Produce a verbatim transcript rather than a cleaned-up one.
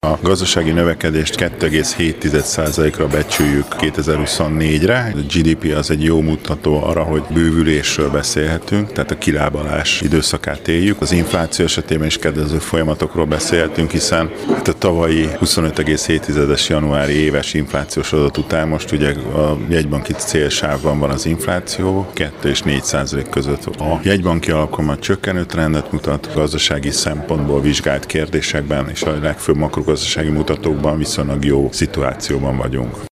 A gazdasági növekedést kettő egész hét százalékra becsüljük kétezer-huszonnégyre. A gé dé pé az egy jó mutató arra, hogy bővülésről beszélhetünk, tehát a kilábalás időszakát éljük. Az infláció esetében is kedvező folyamatokról beszélhetünk, hiszen hát a tavalyi huszonöt egész hét januári éves inflációs adat után most ugye a jegybanki célsávban van az infláció, kettő és négy százalék között. A jegybanki alkalmat csökkenő trendet mutat, gazdasági szempontból vizsgált kérdésekben és a legfőbb makrogazdasági mutatókban viszonylag jó szituációban vagyunk.